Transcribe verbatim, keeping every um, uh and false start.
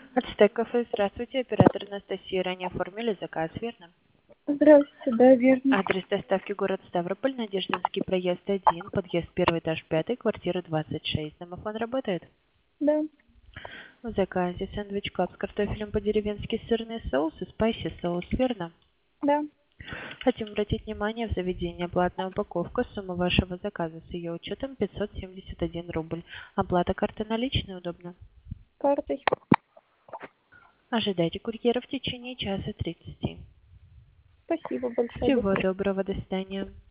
Ацтек кафе, здравствуйте, оператор Анастасия, ранее оформили заказ, верно? Здравствуйте, да, верно. Адрес доставки город Ставрополь, Надеждинский проезд один, подъезд первый этаж пятый, квартира двадцать шесть. Домофон работает? Да, В заказе сэндвич кап с картофелем по-деревенски, сырный соус и спайси соус, верно? да. Хотим обратить внимание, в заведении платная упаковка, сумма вашего заказа с ее учетом пятьсот семьдесят один рубль. Оплата карты наличной удобно? Картой. Ожидайте курьера в течение часа тридцати. Спасибо большое. До Всего свидания. доброго, до свидания.